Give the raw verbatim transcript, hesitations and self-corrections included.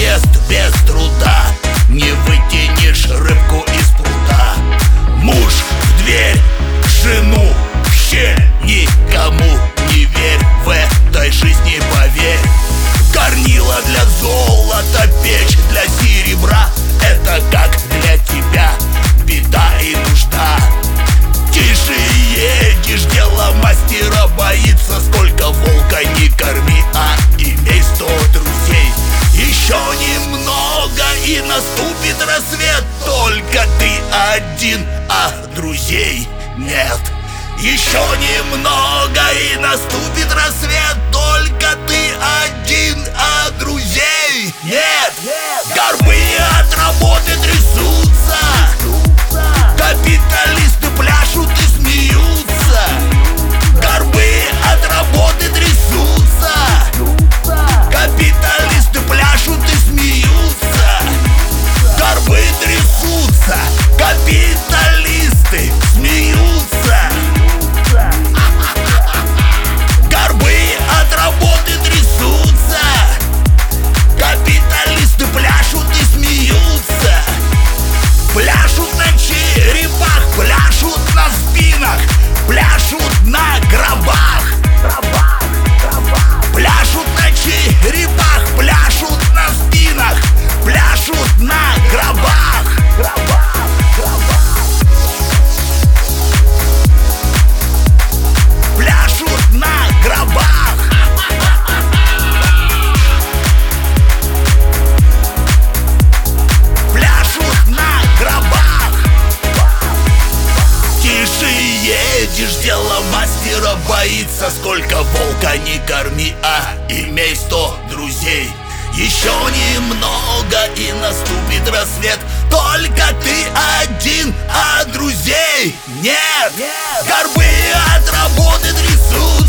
ест без труда, не вытянешь рыбку из пруда. Муж в дверь, жену в щель, никому не верь, в этой жизни поверь. Горнила для золота, печь для серебра, это как для тебя беда и нужда. Тише едешь, дело мастера боится, сколько волка не корми, а имей сто друзей. Еще немного и наступит рассвет, только ты один, а друзей нет. Еще немного и наступит рассвет, только ты один, а друзей нет. Горбы от работы трясутся, капиталисты пляшут и смеются. Горбы от работы трясутся, капиталисты пляшут и смеются. Горбы трясутся, капиталисты смеются. Горбы от работы трясутся, капиталисты пляшут и смеются. Пляшут на черепах, пляшут на спинах, пляшут на гробах. Пляшут на черепах, пляшут на спинах, пляшут на гробах. Пляшут на гробах. Пляшут на гробах. Тише едешь, дело мастера боится, сколько волка не корми, а имей сто друзей. Еще немного и наступит рассвет, только ты один, а друзей нет. Горбы от работы трясут,